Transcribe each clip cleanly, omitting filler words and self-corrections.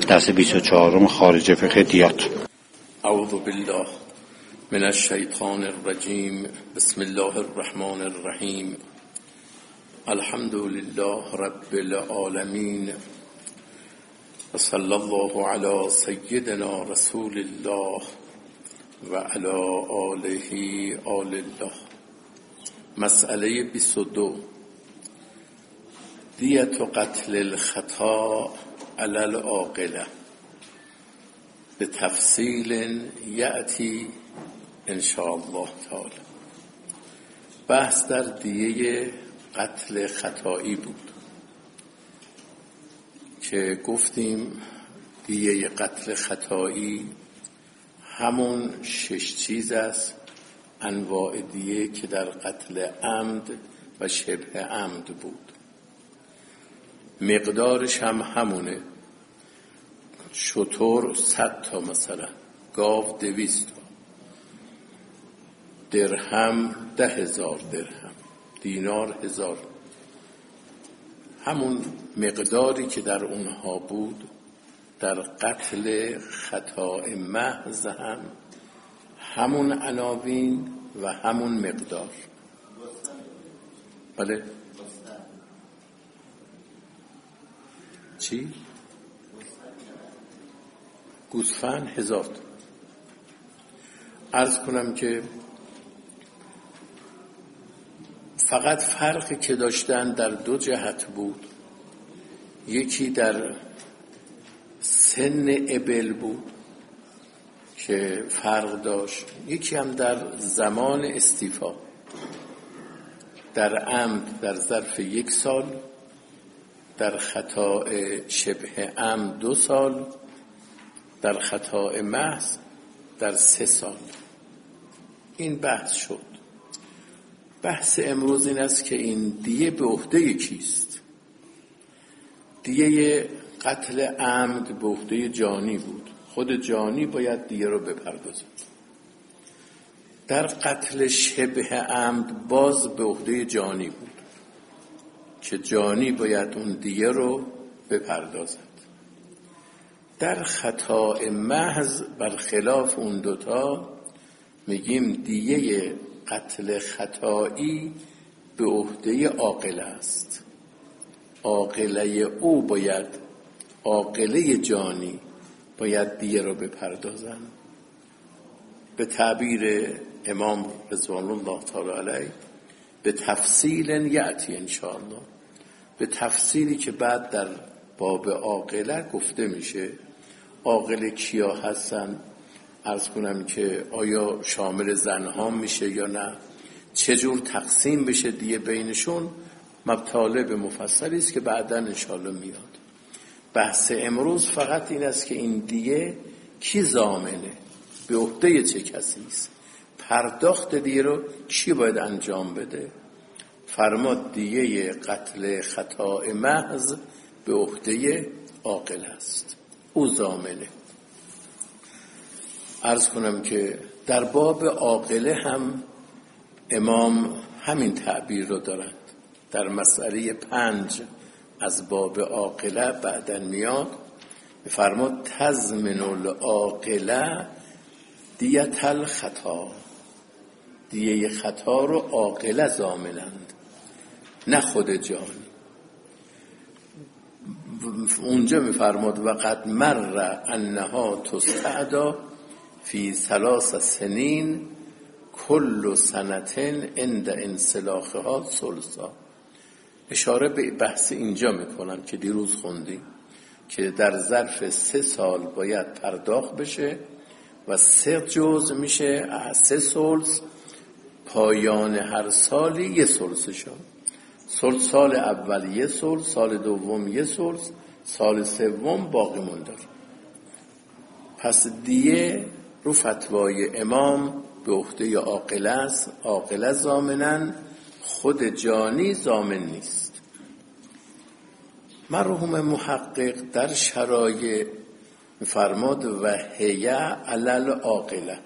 درس 24 خارج فقه دیات. اعوذ بالله من الشیطان الرجیم. بسم الله الرحمن الرحیم. الحمد لله رب العالمین و صلی الله علی سیدنا رسول الله و علی آله آل الله. مسئله 22. دیت قتل الخطا علی العاقله به تفصیل یأتی ان شاء الله تعالی. بحث در دیه قتل خطایی بود که گفتیم دیه قتل خطایی همون 6 چیز است، انواع دیه که در قتل عمد و شبه عمد بود. مقدارش هم همونه، شتر 100 تا مثلا، گاو 200 تا، درهم 10,000 درهم، دینار 1000. همون مقداری که در اونها بود در قتل خطا محض هم همون عناوین و همون مقدار. بله چی؟ گوسفند 1000 تا. عرض کنم که فقط فرقی که داشتن در 2 جهت بود. یکی در سن ابل بود که فرق داشت، یکی هم در زمان استیفا. در عمد در ظرف 1 سال، در خطا شبه عمد 2 سال، در خطا محض در 3 سال. این بحث شد. بحث امروز این است که این دیه به عهده کیست؟ دیه قتل عمد به عهده جانی بود، خود جانی باید دیه رو بپردازد. در قتل شبه عمد باز به عهده جانی بود که جانی باید اون دیه رو بپردازد. در خطا محض برخلاف اون دوتا میگیم دیه قتل خطایی به عهده عاقله است. عاقله او باید، عاقله جانی باید دیه رو بپردازن. به تعبیر امام رضوان الله تعالی علیه به تفصیل یأتی ان شاء الله، به تفصیلی که بعد در باب عاقله گفته میشه. عاقله کیا هستن؟ عرض کنم که آیا شامل زنها میشه یا نه، چجور تقسیم بشه دیه بینشون، مطالب مفصلی است که بعداً انشاءالله میاد. بحث امروز فقط این است که این دیه کی ضامنه، به عهده چه کسی است، پرداخت دیه رو کی باید انجام بده. فرماد دیه قتل خطا محض به عهده عاقل است، او ضامنه. عرض کنم که در باب عاقله هم امام همین تعبیر رو دارند. در مسئله 5 از باب عاقله بعداً میاد، فرمود تضمن العاقله دیت الخطا. دیه خطا رو عاقله ضامنند، نه خود جانی. اونجا میفرماد وقد مر انها تستعدا فی 3 سنین کل سنتن عند انسلاخها ثلثا. اشاره به بحث اینجا میکنم که دیروز خوندیم که در ظرف 3 سال باید پرداخت بشه و 3 جزء میشه 3 ثلث. پایان هر سالی 1 ثلثشون. سال اول 1 ثلث، سال دوم 1 ثلث، سال سوم باقی مونده. پس دیه رو فتوای امام به عهده عاقله است. عاقله ضامنن، خود جانی ضامن نیست. مرحوم محقق در شرایع فرماد و هی علی العاقله،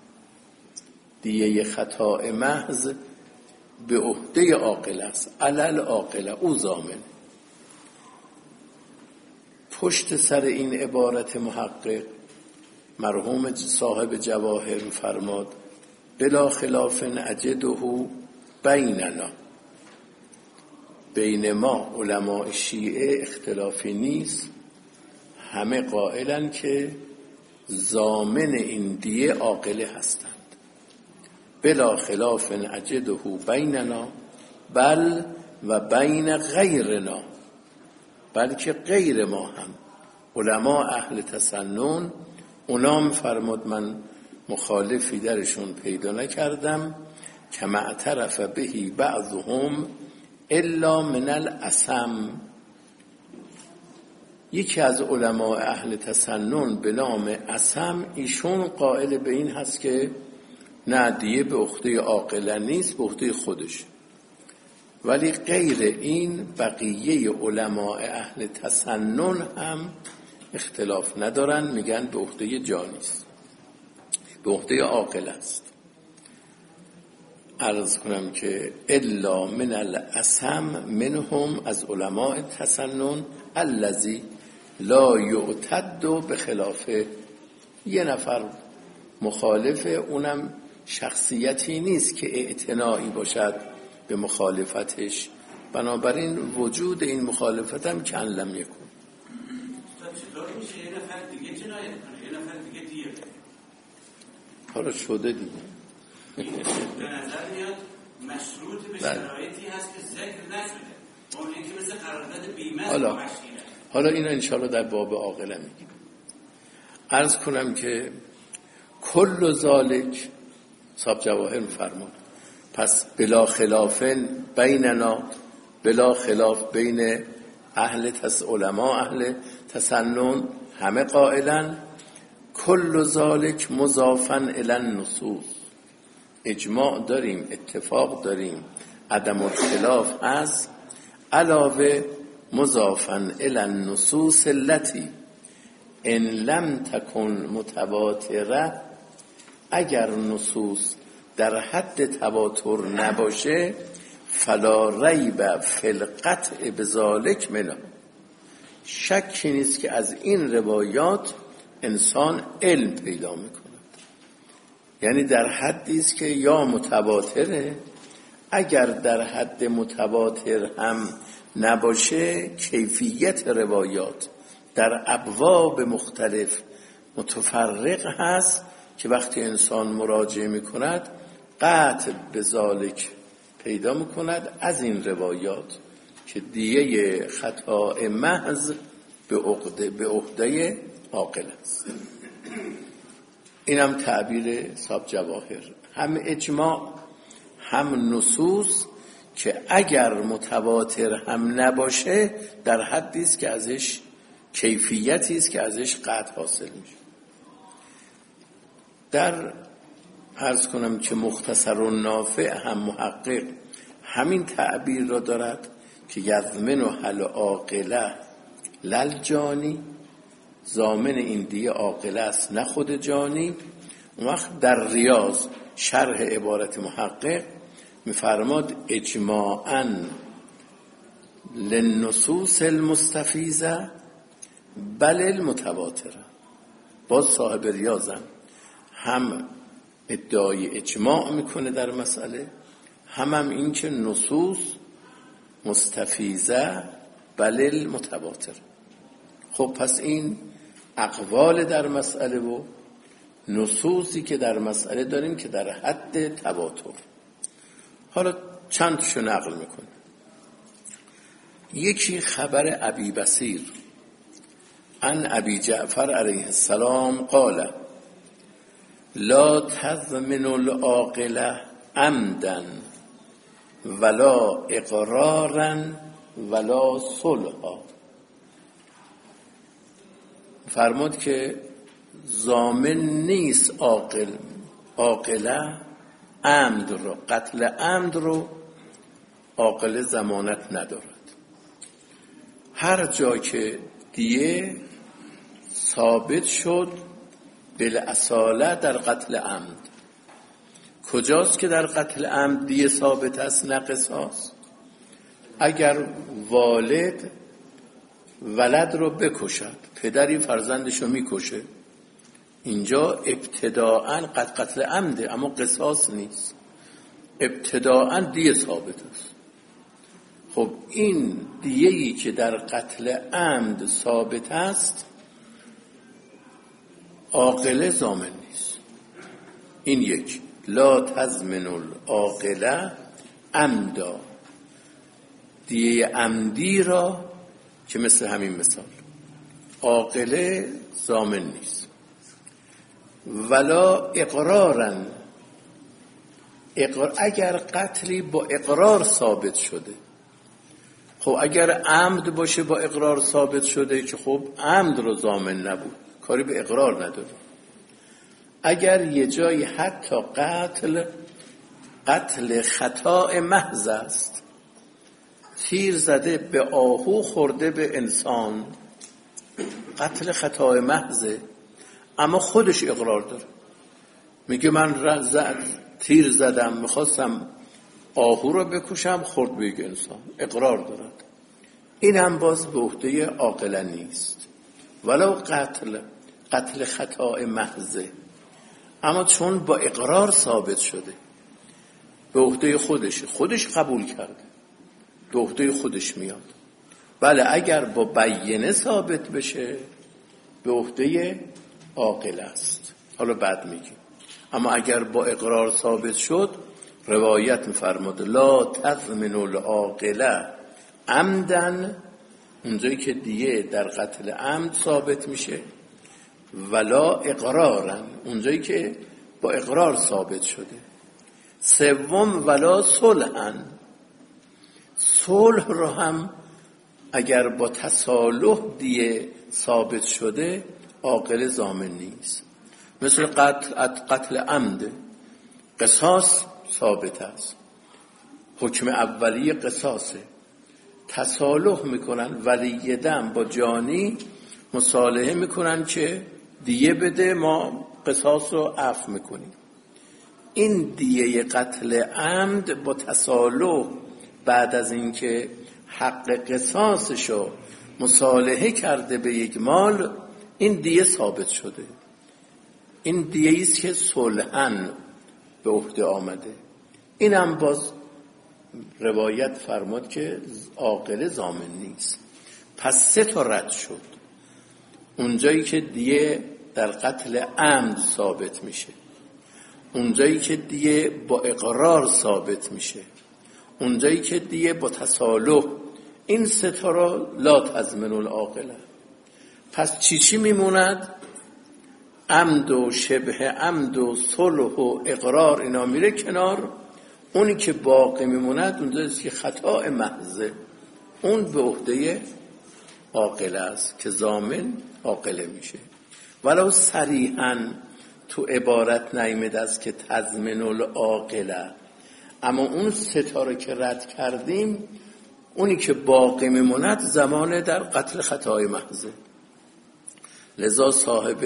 دیه خطا محض به عهده عاقله است، علی العاقله، او ضامن. پشت سر این عبارت محقق مرحوم صاحب جواهر فرماد بلا خلاف اجده بیننا، بین ما علماء شیعه اختلافی نیست، همه قائلن که ضامن این دیه عاقله هستند. بلا خلاف اجده بیننا بل و بین غیرنا، بلکه غیر ما هم علما اهل تسنن اونام فرمود من مخالفی درشون پیدا نکردم که معترف بهی بعضهم الا من الاسم. یکی از علماء اهل تسنن به نام اسم، ایشون قائل به این هست که نه دیه به عهده عاقله نیست، به عهده خودش. ولی غیر این بقیه علماء اهل تسنن هم اختلاف ندارن، میگن به عهده جانی است، به عهده عاقل است. عرض کنم که الا من الاسم منهم، از علماء تسنن، الذی لا یعتد بخلافه، یه نفر مخالفه، اونم شخصیتی نیست که اعتنایی باشد به مخالفتش، بنابراین وجود این مخالفت هم کن لم یکن. چطور میشه یه نفر دیگه جنایت کنه، یه نفر دیگه دیه بده؟ حالا شده دیگه. به نظر میاد مشروط به شرایطی هست که ذکر نشده، اون اینکه مثل قرارداد بیمه حالا اینا انشاءالله در باب عاقله میگیم. عرض کنم که کل ذالک صاحب جواهر فرمود پس بلا خلاف بیننا، بلا خلاف بین علماء اهل تسنن، همه قائلن کل ذالک مضافا الی النصوص، اجماع داریم، اتفاق داریم، عدم الخلاف هست، علاوه مضافا الی النصوص التي ان لم تکن متواتره، اگر نصوص در حد تواتر نباشه فلا ریب فی القطع بذالک منه، شکی نیست که از این روایات انسان علم پیدا میکند. یعنی در حدی است که یا متواتره، اگر در حد متواتر هم نباشه کیفیت روایات در ابواب مختلف متفرق هست که وقتی انسان مراجعه میکند قطع به ذالک پیدا میکند از این روایات که دیه خطا محض به عهده عاقل است. اینم تعبیر صاحب جواهر، هم اجماع هم نصوص که اگر متواتر هم نباشه در حدی است که ازش کیفیتی است که ازش قطع حاصل میشه. در عرض کنم که مختصر و نافع هم محقق همین تعبیر را دارد که یضمن حل عاقله للجانی، ضامن این دیه عاقله است نه خود جانی. اون وقت در ریاض شرح عبارت محقق میفرماد اجماعاً للنصوص المستفیضه بل المتواتره. باز صاحب ریاضم هم ادعای اجماع میکنه در مسئله، هم این که نصوص مستفیضه بل المتواتر. خب پس این اقوال در مسئله و نصوصی که در مسئله داریم که در حد تواتر. حالا چند تاشو نقل میکنه. یکی خبر ابی بصیر عن ابی جعفر علیه السلام قال لا تضمن العاقله عمدا ولا اقرارا ولا صلحا. فرمود که ضامن نیست عاقله عمد رو، قتل عمد رو عاقله ضمانت ندارد. هر جا که دیه ثابت شد بالاصاله در قتل عمد، کجاست که در قتل عمد دیه ثابت است نه قصاص؟ اگر والد ولد رو بکشد، پدری فرزندش رو میکشه، اینجا ابتداعاً قتل عمده، اما قصاص نیست، ابتداعاً دیه ثابت است. خب این دیه‌ای که در قتل عمد ثابت است عاقله ضامن نیست. این یک، لا تضمن العاقله عمدا، دیه عمدی را که مثل همین مثال عاقله ضامن نیست. ولا اقرارا، اگر قتلی با اقرار ثابت شده، خب اگر عمد باشه با اقرار ثابت شده که خب عمد رو ضامن نبود، کاری به اقرار نداره. اگر یه جایی حتی قتل خطا محض است، تیر زده به آهو خورده به انسان، قتل خطا محضه، اما خودش اقرار داره، میگه من تیر زدم میخواستم آهو رو بکشم، خورد به یک انسان، اقرار دارد. این هم باز به عهده عاقله نیست، ولو قتل خطا محضه، اما چون با اقرار ثابت شده به عهده خودش قبول کرده، به عهده خودش میاد. بله اگر با بینه ثابت بشه به عهده عاقله است، حالا بعد میگیم. اما اگر با اقرار ثابت شد، روایت میفرماد لا تضمن العاقله عمدن، اونجایی که دیه در قتل عمد ثابت میشه، ولا اقرارن، اونجایی که با اقرار ثابت شده. سوم ولا صلحن، صلح رو هم اگر با تصالح دیه ثابت شده عاقله ضامن نیست. مثل قتل عمد، قصاص ثابت است، حکم اولیه قصاصه، تصالح میکنن، ولی دم با جانی مصالحه میکنن که دیه بده، ما قصاص رو عفو میکنیم. این دیه قتل عمد با تصالح بعد از اینکه حق قصاصشو مصالحه کرده به یک مال، این دیه ثابت شده. این دیه است که صلحاً به عهده آمده. این هم باز روایت فرمود که عاقله ضامن نیست. پس 3 تا رد شد. اونجایی که دیه در قتل عمد ثابت میشه، اونجایی که دیه با اقرار ثابت میشه، اونجایی که دیه با تصالح، این 3 تا را لا تضمن العاقله. پس چی میموند؟ عمد و شبه عمد و صلح و اقرار، اینا میره کنار. اونی که باقی میموند اونجاست که خطا محضه، اون به عهده عاقله است که ضامن عاقله میشه. ولو صریحاً تو عبارت نیامد است که تضمن العاقله، اما اون 3 تا رو که رد کردیم، اونی که باقی میموند زمان در قتل خطای محضه. لذا صاحب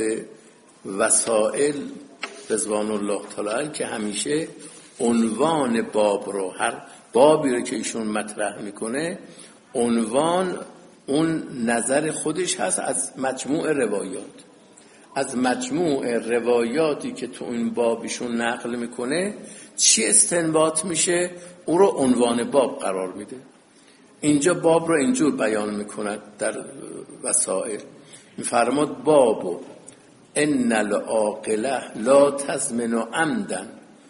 وسائل رضوان الله تعالی که همیشه عنوان باب رو، هر بابی رو که ایشون مطرح میکنه، عنوان اون نظر خودش هست از مجموع روایات. از مجموع روایاتی که تو این بابیشون نقل میکنه چی استنباط میشه، او رو عنوان باب قرار میده. اینجا باب رو اینجور بیان میکند در وسائل، میفرماد بابو ان العاقله لا تضمن عمدا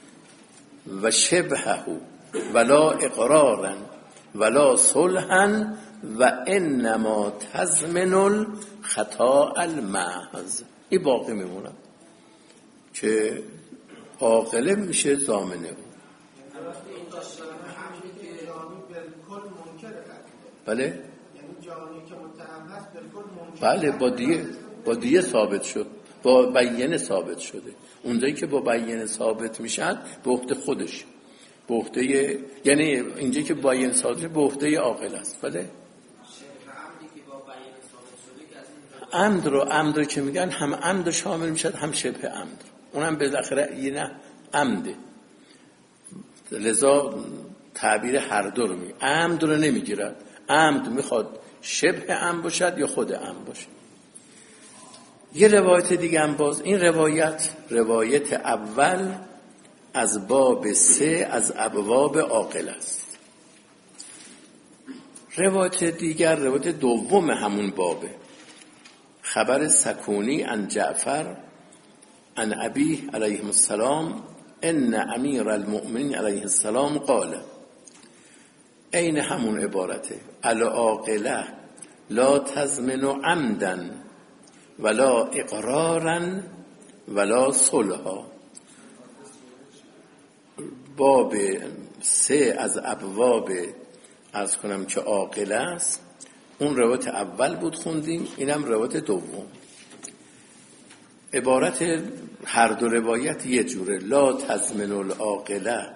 و شبهه ولا اقرارا ولا صلحا و انما تضمن الخطا المحض. این باقی میمونه که عاقله میشه ضامنه. بله بله با دیه ثابت شد، با بینه ثابت شده. اونجایی که با بینه ثابت میشن به عهده خودش، به عهده، یعنی اینجایی که با بینه ثابت شده به عهده عاقل است. بله عمد رو که میگن هم عمد شامل میشد هم شبه عمد، اونم بالاخره یه نه عمده. لذا تعبیر هر دو رو میگه. عمد رو نمیگیرد، عمد میخواد شبه عمد باشد یا خود عمد باشد. یه روایت دیگه هم باز، این روایت اول از باب 3 از ابواب عاقل است. روایت دیگر روایت دوم همون بابه، خبر سکونی عن جعفر عن ابیه علیه السلام ان امیر المؤمنین علیه السلام قال، این همون عبارته، العاقله لا تضمن عمدا ولا اقرارا ولا صلحا. باب 3 از ابواب عرض کنم که عاقله است. اون روایت اول بود خوندیم، اینم روایت دوم. عبارت هر دو روایت یه جوره، لا تضمن العاقله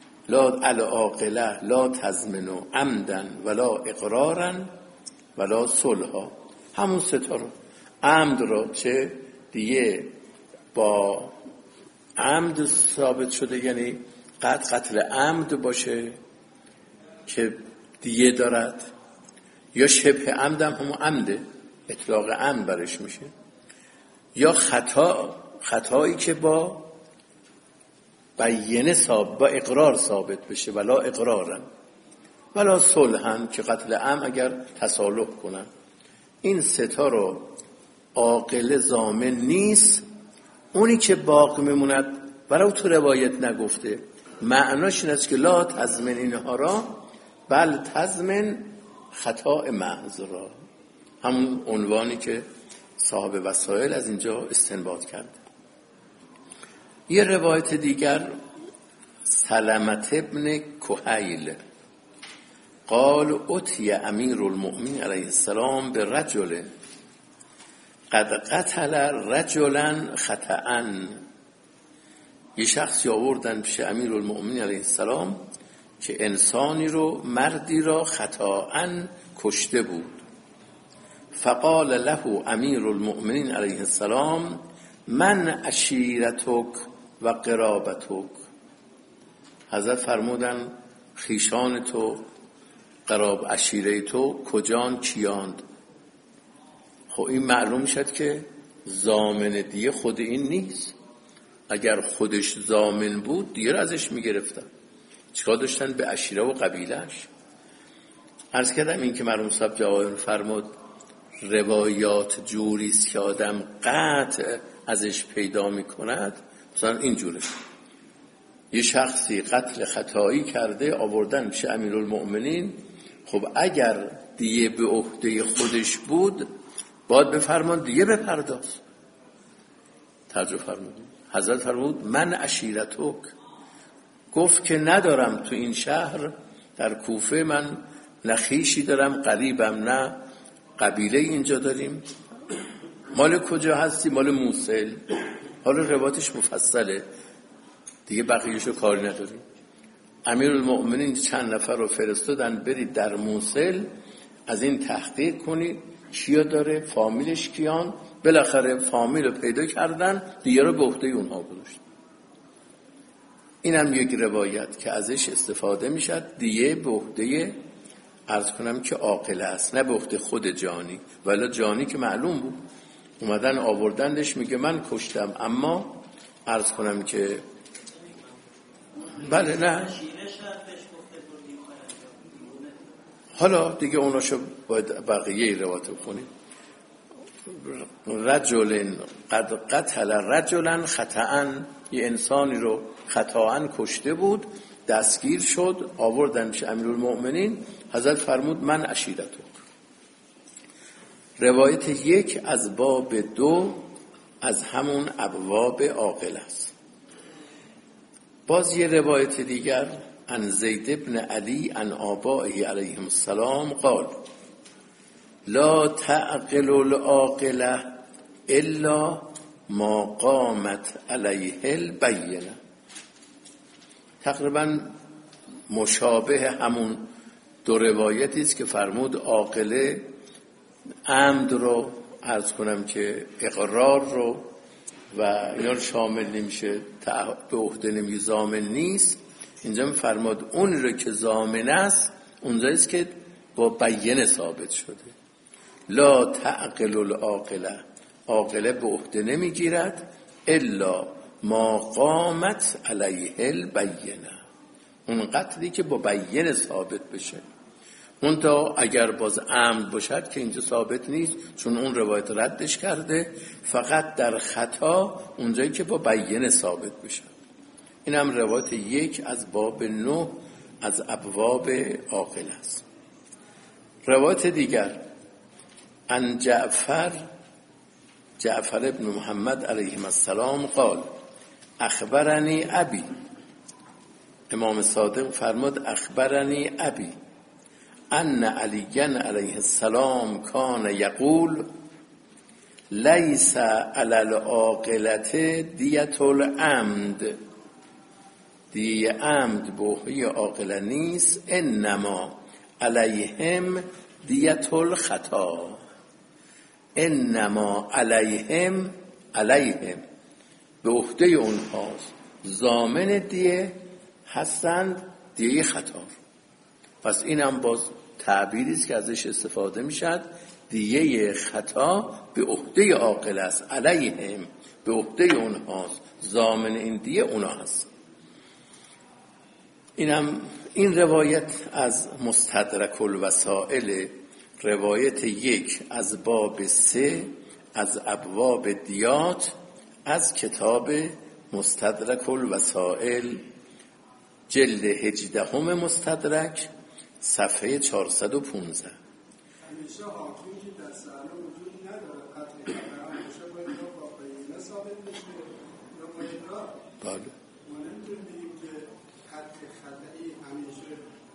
لا تضمن عمدا ولا اقرارا ولا صلحا. همون ستا رو، عمد رو چه دیگه با عمد ثابت شده، یعنی قتل عمد باشه که دیگه دارد، یا شبه عمد هم همون عمده، اطلاق عمد برش میشه، یا خطایی که با بینه با اقرار ثابت بشه، ولا اقرارن ولا صلحن که قتل عمد اگر تصالح کنن. این ستا رو عاقل ضامن نیست. اونی که باقی میموند برای تو روایت نگفته، معناش این است که لا تضمن اینها را بل تضمن خطا محض را، همون عنوانی که صاحب وسائل از اینجا استنباط کرد. یه روایت دیگر، سلمت ابن کهیل قال اتی امیر المؤمنین علیه السلام به رجل قد قتل رجلا خطأ. یه شخصی آوردن پیش امیر المؤمنین علیه السلام که انسانی رو، مردی را خطأ کشته بود. فقال له امیر المؤمنین علیه السلام من عشیرتک و قرابتک. حضرت فرمودن خیشان تو، قراب عشیره تو کجان کیاند؟ خب این معلوم شد که ضامن دیگه خود این نیست. اگر خودش ضامن بود دیگه رو ازش میگرفتن، چیکار داشتن به عشیره و قبیلهش. عرض کردم این که مرحوم صاحب جواهر فرمود روایات جوریست که آدم قطع ازش پیدا میکند. مثلا این جوره، یه شخصی قتل خطایی کرده، آوردن پیش امیرالمؤمنین. خب اگر دیگه به عهده خودش بود باید بفرمان دیگه بپرداز. ترجمه فرمودیم، حضرت فرمود من عشیرتک، گفت که ندارم تو این شهر در کوفه من نه خویشی دارم، قریبم نه قبیله اینجا داریم. مال کجا هستی؟ مال موصل. حالا روایتش مفصله دیگه، بقیه‌شو کاری نداریم. امیرالمؤمنین چند نفر رو فرستادن برید در موصل از این تحقیق کنید کیا داره، فامیلش کیان. بالاخره فامیل رو پیدا کردن، دیگه رو به عهده اونها گذاشتن. اینم یک روایت که ازش استفاده میشد، دیگه به عهده عرض کنم که عاقل است، نه به عهده خود جانی. ولی جانی که معلوم بود، اومدن آوردندش، میگه من کشتم، اما عرض کنم که بله نه، حالا دیگه اوناشو باید بقیه روایت کنیم. رجل قد قتل رجلا خطأ، یه انسانی رو خطأ کشته بود، دستگیر شد، آوردن پیش امیرالمؤمنین. حضرت فرمود من عشیرتک. روایت 1 از باب 2 از همون ابواب عاقل است. باز یه روایت دیگر، عن زید بن علی عن آبائه علیهم السلام قال لا تعقل العاقله الا ما قامت علیه البینه. تقریبا مشابه همون دو روایتی است که فرمود عاقله عمد رو عرض کنم که اقرار رو و اینا رو شامل نمیشه، به عهده نمیگه، ضامن نیست. اینجا فرمود اون رو که ضامن است، اونجاییست که با بینه ثابت شده. لا تعقل العاقله، عاقله به عهده نمیگیرد الا ما قامت علیه البینه، اون قتلی که با بینه ثابت بشه. منتها اگر باز عمد باشد که اینجا ثابت نیست، چون اون روایت ردش کرده، فقط در خطا اونجایی که با بینه ثابت بشه. این هم روایت 1 از باب 9 از ابواب عاقل است. روایت دیگر ان جعفر ابن محمد علیه السلام قال اخبرنی ابی، امام صادق فرمود اخبرنی ابی ان علی علیه السلام کان یقول لیس علی العاقلة دیت العمد، دیه عمد به عهده عاقله نیست، انما علیهم دیت الخطا، انما علیهم به عهده اونهاست، ضامن دیه هستند دیه خطا. پس این هم باز تعبیری است که ازش استفاده میشد، دیه خطا به عهده عاقل است، علیهم به عهده اونهاست، ضامن این دیه اونا هست. این روایت از مستدرک الوسائل، روایت 1 از باب 3 از ابواب دیات از کتاب مستدرک الوسائل جلد 18 مستدرک صفحه 415. همیشه حاکمی که در صحنه وجود نداره قطعی خبر همیشه باید یا با بینه ثابت بشه یا با اقرار. بله. ما نمیتونیم بگیم که قطعی خطعی همیشه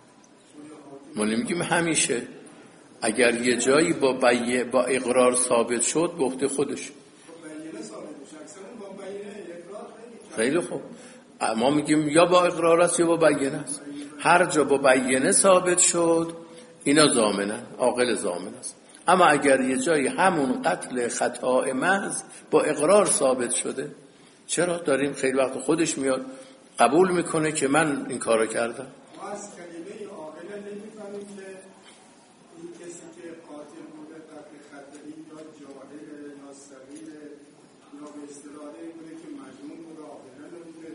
ما نمیگیم همیشه، اگر یه جایی با اقرار ثابت شد به عهده خودش. با بینه ثابت بشه، اکثر با بینه اقرار خیلی خوب، ما میگیم یا با اقرار است یا با بینه است. هر جا با بینه ثابت شد اینا ضامنن، عاقل ضامن است. اما اگر یه جایی همون قتل خطا محض با اقرار ثابت شده، چرا داریم خیلی وقت خودش میاد قبول میکنه که من این کارو کردم. ما از کلمه عاقله نمیفهمیم که این کسی که قاتل بوده قتل خطایی یا جاهل یا صغیر یا به اصطلاح بوده که مجنون بوده، عاقله نبوده.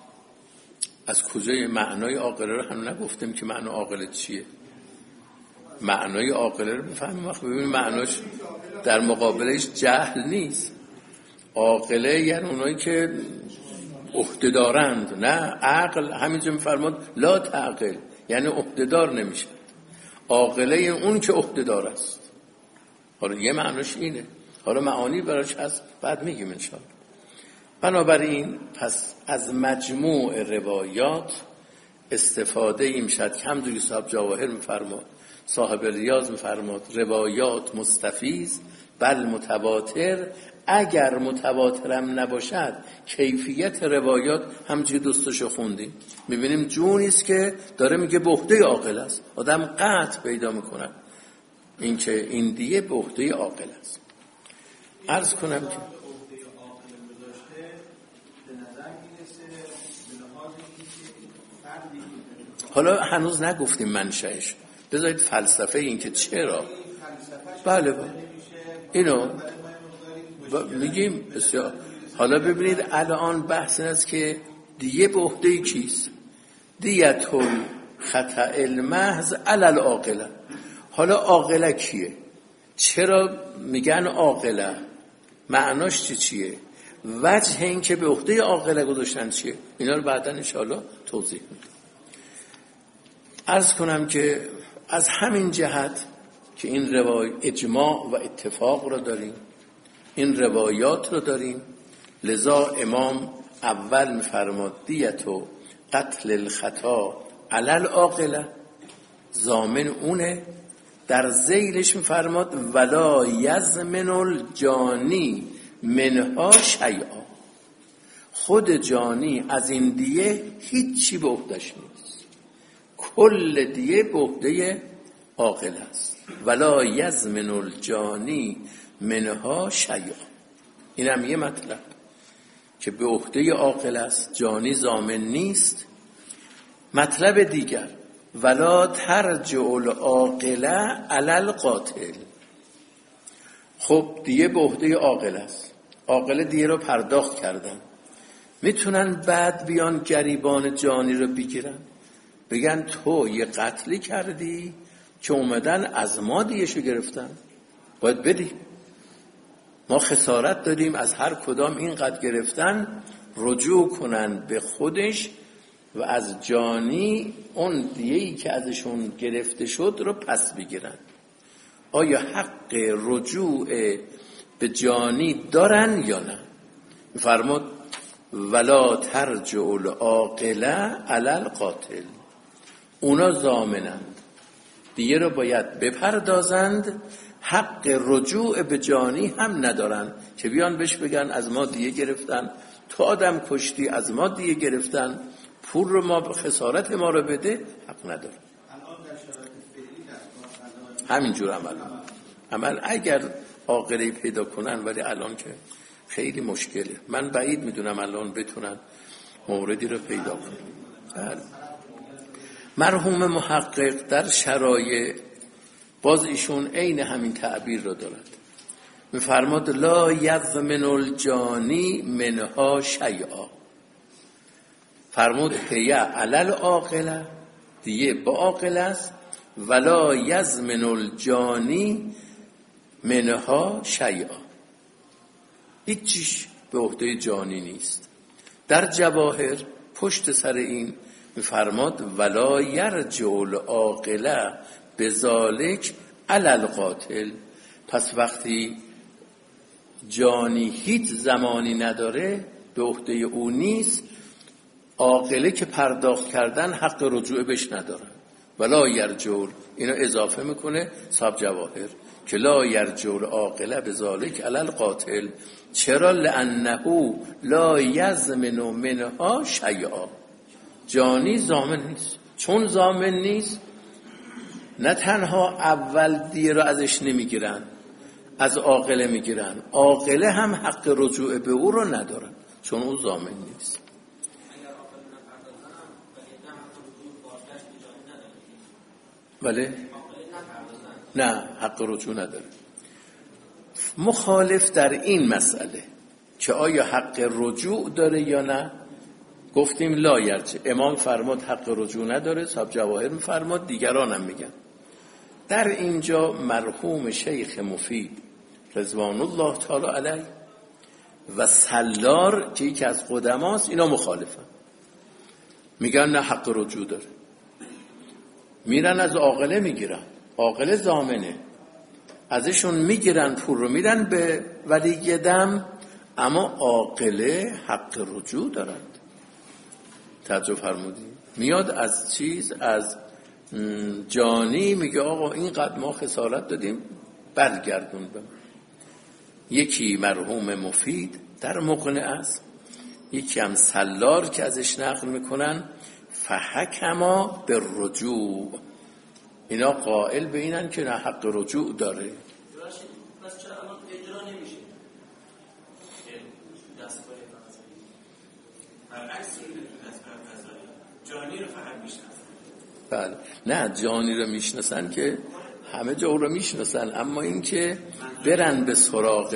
از کجای معنای عاقله رو هم نگفتیم که معنای عاقله چیه. معنای عاقله رو بفهمیم، وقت ببینیم معناش در مقابلش جهل نیست. عاقله یعنی اونایی که عهده دارند، نه عقل. همینجا میفرماد لا تعقل یعنی عهده دار نمیشه. عاقله اون که عهده دار است. حالا یه معناش اینه، حالا معانی براش هست بعد میگیم انشاءالله. بنابراین پس از مجموع روایات استفاده این شد که همونجوری صاحب جواهر میفرماد، صاحب ریاض میفرماد روایات مستفیض بل متواتر، اگر متواترم نباشد کیفیت روایات همونجوری دوستاشو خوندیم میبینیم جونیست که داره میگه به عهده عاقل است. آدم قطع پیدا میکنه این که این دیگه به عهده عاقل است. عرض کنم که حالا هنوز نگفتیم منشأش، بذارید فلسفه این که چرا. بله اینو میگیم بسیار. حالا ببینید الان بحث این است که دیه به عهده کیست؟ دیت الخطأ المحض علی العاقله. حالا عاقله کیه؟ چرا میگن عاقله؟ معناش چیه؟ وجه این که به عهده عاقله گذاشتن چیه؟ اینا رو بعدا انشاءالله توضیح میدم. عرض کنم که از همین جهت که این روایات اجماع و اتفاق رو داریم، این روایات رو داریم، لذا امام اول میفرماد دیت و قتل الخطا علی العاقله، ضامن اونه. در ذیلش میفرماد ولا یضمن الجانی منها شیئا، خود جانی از این دیه هیچی به عهده‌اش نیست، کل دیه به عهده عاقل است. ولا یضمن الجانی منها شیئا، این هم یه مطلب که به عهده عاقل است، جانی ضامن نیست. مطلب دیگر ولا ترجع العاقله علی القاتل. خب دیگه به عهده عاقل است، عاقله دیگه رو پرداخت کردن، میتونن بعد بیان گریبان جانی رو بگیرن، بگن تو یه قتلی کردی که اومدن از ما دیگه‌شو گرفتن، باید بدی، ما خسارت دادیم از هر کدام اینقدر گرفتن، رجوع کنن به خودش و از جانی اون دیه‌ای که ازشون گرفته شد رو پس بگیرن. آیا حق رجوع به جانی دارن یا نه؟ فرمود ولا ترجع العاقله علی القاتل. اونا ضامنند، دیگه رو باید بپردازند، حق رجوع به جانی هم ندارن که بیان بهش بگن از ما دیگه گرفتن، تو آدم کشتی از ما دیگه گرفتن، پول رو ما خسارت ما رو بده، حق نداره. همینجور عمل اگر عاقلی پیدا کنن، ولی الان که خیلی مشکله، من بعید میدونم الان بتونن موردی رو پیدا کنن. مرحوم محقق در شرایع باز ایشون عین همین تعبیر رو دارد، میفرماد لا یضمن الجانی منها شیئا. فرمود هی علی العاقله، دیگه با عاقل است، ولا یضمن الجانی منها شیئا، هیچیش به عهده جانی نیست. در جواهر پشت سر این میفرماد ولا یرجع العاقله بذالک علی القاتل. پس وقتی جانی هیچ زمانی نداره به عهده او نیست، عاقله که پرداخت کردن حق رجوع بهش ندارن. ولا یرجع، اینو اضافه میکنه صاحب جواهر که لا یرجع العاقله بذالک علی القاتل. چرا؟ لانه لا یضمن منها شیئا، جانی ضامن نیست. چون ضامن نیست، نه تنها اول دیه رو ازش نمیگیرن، از عاقله میگیرن، عاقله هم حق رجوع به او رو ندارن چون او ضامن نیست. بله؟ نه، حق رجوع نداره. مخالف در این مسئله که آیا حق رجوع داره یا نه، گفتیم لا یرجع. امام فرمود حق رجوع نداره، صاحب جواهر فرمود، دیگران هم میگن. در اینجا مرحوم شیخ مفید رضوان الله تعالی علیه و سلار که یکی از قدماست، اینا مخالفن، میگن نه حق رجوع داره. میرن از عاقله میگیرن، عاقله ضامنه، ازشون میگیرن پول رو میدن به ولی دم، اما عاقله حق رجوع دارند. توجه فرمودی؟ میاد از چیز، از جانی میگه آقا اینقدر ما خسارت دادیم برگردون به من. یکی مرحوم مفید در مقنع است، یکی هم سلار که ازش نقل میکنن فحکما به رجوع، اینا قائل به اینن که نه حق رجوع داره. بس چرا الان اجرا نمیشه؟ دستگاه قضایی برعکس این دستگاه قضایی جانی رو فقط میشناسن. بله، نه جانی رو میشناسن که همه جا رو میشناسن، اما این که برن به سراغ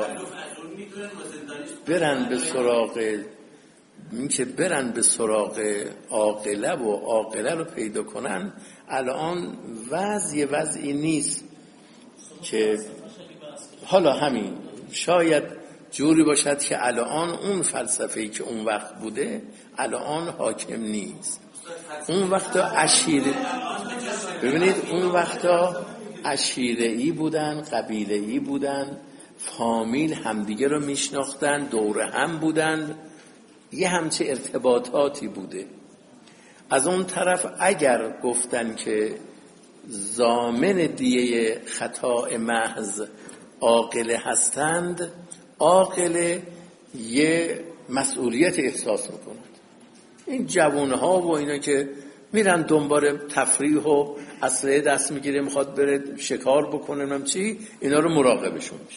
برن به سراغ عاقله و عاقله رو پیدا کنن، الان وضعی نیست که حالا همین شاید جوری باشد که الان اون فلسفه‌ای که اون وقت بوده الان حاکم نیست. اون وقتا عشیره، ببینید اون وقتا عشیره‌ای بودن، قبیله‌ای بودن، فامیل همدیگه رو میشناختن، دوره هم بودن، یه همچه ارتباطاتی بوده. از اون طرف اگر گفتن که ضامن دیه خطا محض عاقله هستند، عاقله یه مسئولیت احساس میکنند. این جوانها و اینا که میرن دنبال تفریح و اسلحه دست میگیره میخواد بره شکار بکنه نم چی، اینا رو مراقبشون میشه.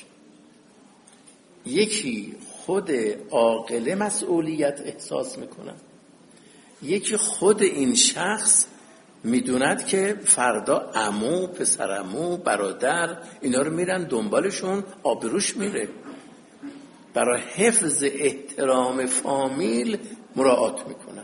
یکی خود عاقله مسئولیت احساس میکنه، یکی خود این شخص میدوند که فردا عمو، پسرعمو، برادر اینا رو میرن دنبالشون، آبروش میره. برای حفظ احترام فامیل مراعات میکنند.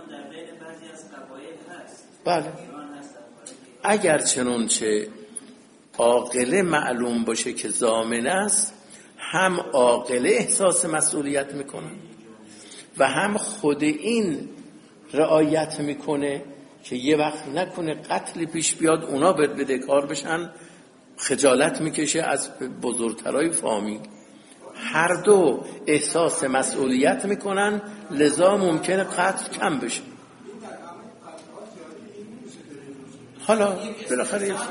بله. اگر چنانچه عاقله معلوم باشه که ضامن است، هم عاقله احساس مسئولیت میکنه و هم خود این رعایت میکنه که یه وقت نکنه قتلی پیش بیاد اونا بدهکار بشن، خجالت میکشه از بزرگترای فامیل. هر دو احساس مسئولیت میکنن، لذا ممکنه قتل کم بشه. حالا بالاخره این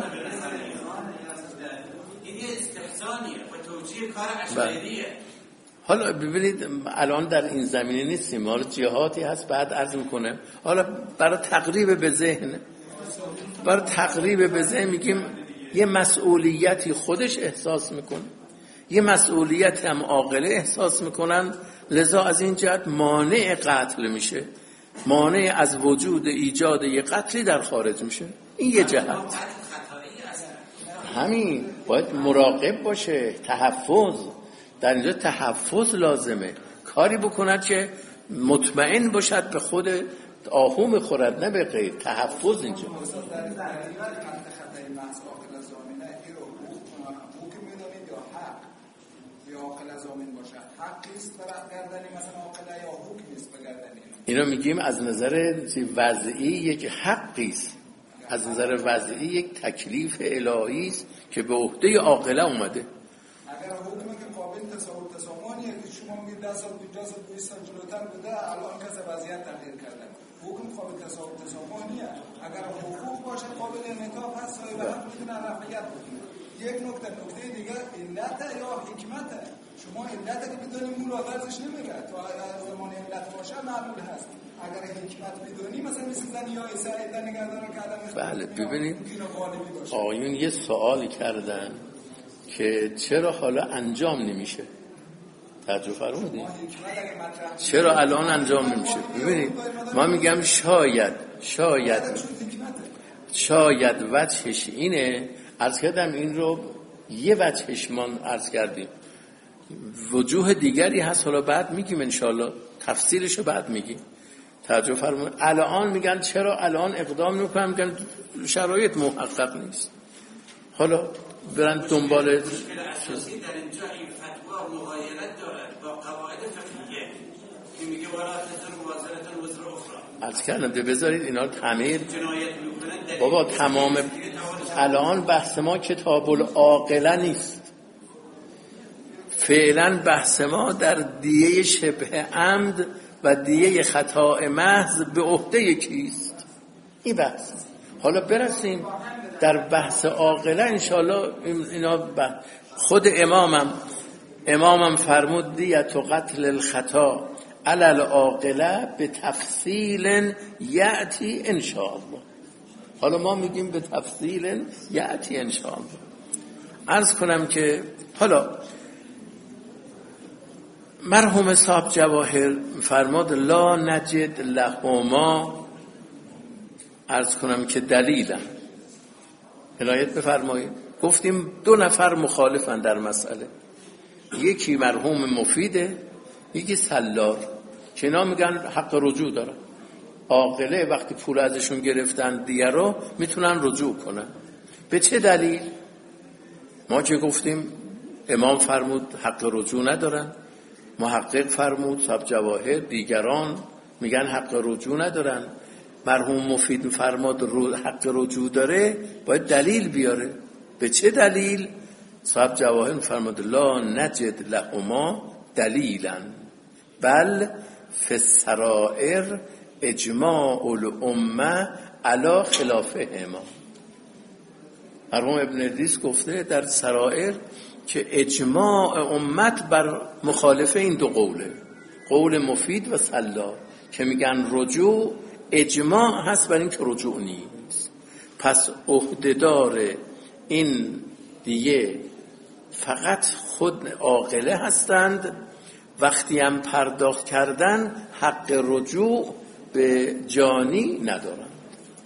استحسانیه و توجیه کار اشعریه. حالا ببینید الان در این زمینه نیستیم، حالا جهاتی هست بعد عرض میکنه. حالا برای تقریب به ذهن میگیم یه مسئولیتی خودش احساس میکنه، یه مسئولیت هم عاقله احساس میکنن، لذا از این جهت مانع قتل میشه، مانع از وجود ایجاد یه قتلی در خارج میشه. این یه جهت. همین باید مراقب باشه، تحفظ در اینجا تحفظ لازمه، کاری بکند که مطمئن باشد به خود آهو میخورد نه به غیر. تحفظ اینجا اینا میگیم از نظر وضعی یک حقی است، از نظر وضعی یک تکلیف الهی است که به عهده عاقله اومده. اگر حکمی که قابل تصور تسامانیه که شما میگید 10 سال 50 سال 20 سال جلوتر بوده، الان کسی وضعیت تغییر کرده، حکم قابل تصور تسامانیه. اگر حقوق باشه قابل انعطاف هست، صاحب حق میتونه رفعیت بکنه. یک نکته دیگه علت یا حکمت. شما علت که بدونید مولا درزش نمیره، تا زمان علت باشه معلول هست. اگر حکمت بدونی مثلا مثل زن یا اسرائیل نگهداران کردن. بله ببینید آقایون یه سوالی کردن که چرا حالا انجام نمیشه. توجه فرمودید؟ چرا الان انجام نمیشه؟ ببینید ما میگم شاید وجهش اینه، عرض کردم این رو یه وجهش ما عرض کردیم، وجوه دیگری هست، حالا بعد میگیم انشالله تفصیلشو بعد میگیم. توجه فرمودید؟ الان میگن چرا الان اقدام نمیکنن، میگن شرایط محقق نیست. حالا برن دنبال اساسی در اینجا این فتوا مغایرت دارد با قواعد فقهیه که میگه ولا تزر وازرة وزر اخرى. عرض کردم بذارید اینا تعمیر بابا تمام. الان بحث ما کتاب العاقله نیست، فعلا بحث ما در دیه شبه عمد و دیه خطا محض به عهده کیست، این بحث. حالا برسیم در بحث عاقله انشاءالله اینا خود امامم فرمود دیت و قتل الخطا علی العاقله به تفصیل یأتی انشاءالله. حالا ما میگیم به تفصیل یأتی انشاءالله. عرض کنم که حالا مرحوم صاحب جواهر فرماد لا نجد لهما، عرض کنم که دلیلا عنایت بفرمایید. گفتیم 2 نفر مخالفن در مسئله، یکی مرحوم مفیده، یکی سلار، که اینا میگن حق رجوع دارن. عاقله وقتی پول ازشون گرفتن دیگه رو میتونن رجوع کنن. به چه دلیل؟ ما که گفتیم امام فرمود حق رجوع ندارن، محقق فرمود صاحب جواهر دیگران میگن حق رجوع ندارن، مرحوم مفید فرماد حق رجوع داره، باید دلیل بیاره. به چه دلیل؟ صاحب جواهر فرماد لا نجد لهما دلیلا بل فی السرائر اجماع الامه علی خلافهما. مرحوم ابن ادریس گفته در سرائر که اجماع امت بر مخالف این 2 قوله، قول مفید و سلار که میگن رجوع، اجماع هست بر این که رجوع نیست. پس عهدهدار این دیگه فقط خود عاقله هستند، وقتی هم پرداخت کردن حق رجوع به جانی ندارند.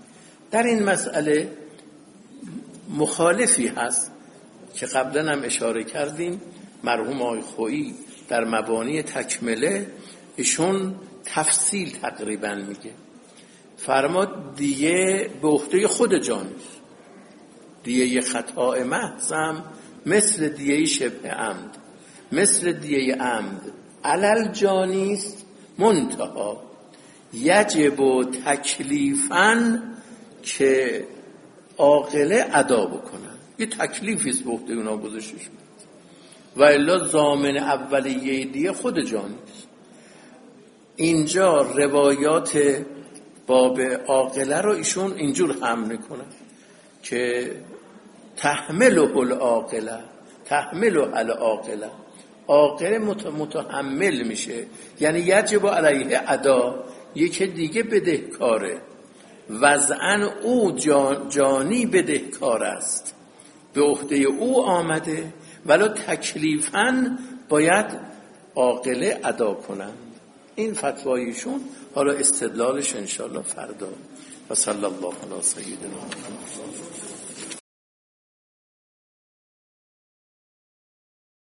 در این مسئله مخالفی هست که قبلا هم اشاره کردیم، مرحوم آقای خویی در مبانی تکمله ایشون تفصیل تقریبا میگه، فرماد دیه به عهده خود جانی، دیه خطا محض هم مثل دیه شبه عمد، مثل دیه عمد علل جانی است، منتها یجب و تکلیفاً که عاقله ادا بکنن. یه تکلیفی است به عهده اونا گذاشته شده و الا ضامن اولیه دیه خود جانی است. اینجا روایات باب عاقله رو ایشون اینجور حمل میکنن که تحمله العاقله، تحمله العاقله، عاقله متحمل میشه، یعنی یجب علیه ادا، یک دیگه بدهکاره، وضعاً او جانی بدهکار است، به عهده او آمده، ولو تکلیفاً باید عاقله ادا کنند. این فتوایشون، حالا استدلالش انشاءالله فردا. و صلی الله علی سیدنا محمد.